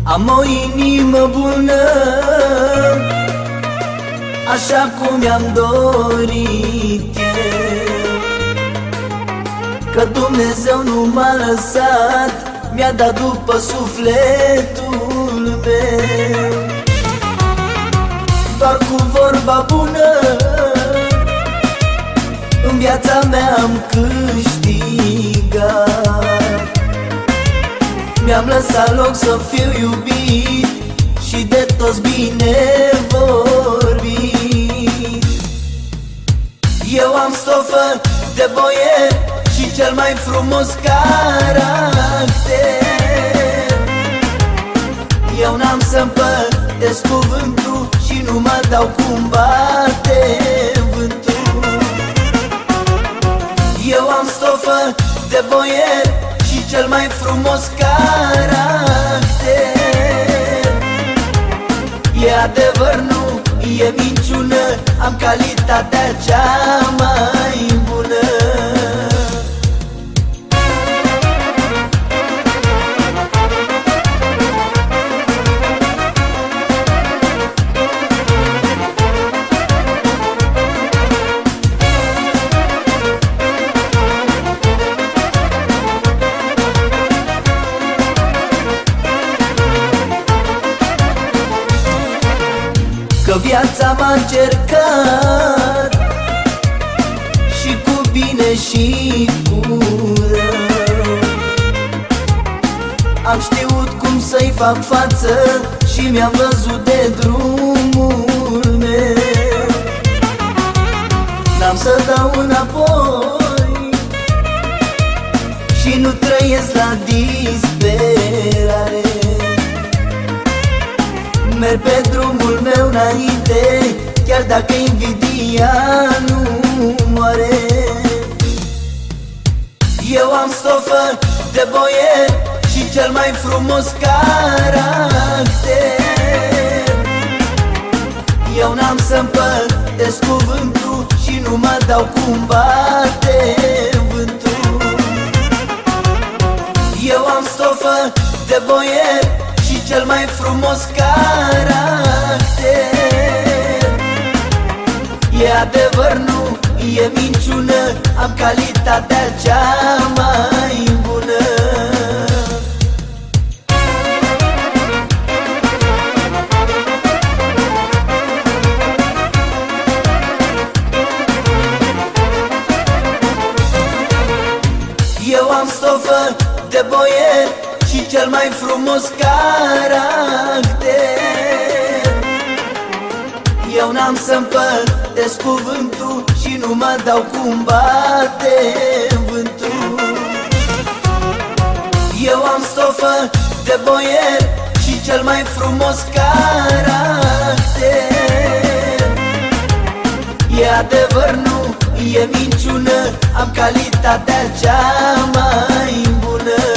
Am o inimă bună, așa cum mi-am dorit eu, că Dumnezeu nu m-a lăsat, mi-a dat după sufletul meu. Doar cu vorba bună în viața mea am câștigat. Mi-am lăsat loc să fiu iubit și de toți bine vorbit. Eu am stofă de boier și cel mai frumos caracter. Eu n-am să-mi pătesc cuvântul și nu mă dau cum bate vântul. Eu am stofă de boier și cel mai frumos caracter. E adevăr, nu e minciună, am calitatea cea mai bună. Că viața m-a încercat și cu bine și cu rău. Am știut cum să-i fac față și mi-am văzut de drumul meu. N-am să dau înapoi și nu trăiesc la disperare. Merg pe drumul meu înainte, chiar dacă invidia nu moare. Eu am stofă de boier și cel mai frumos caracter. Eu n-am să-mi pătesc cuvântul și nu mă dau cum bate vântul. Eu am stofă de boier și cel mai frumos caracter. E adevăr, nu e minciună, am calitatea cea mai bună. Eu am stofă de boier și cel mai frumos caracter. Eu n-am să-mi pătesc cuvântul și nu mă dau cum bate vântul. Eu am stofă de boier și cel mai frumos caracter. E adevăr, nu e minciună, am calitatea cea mai bună.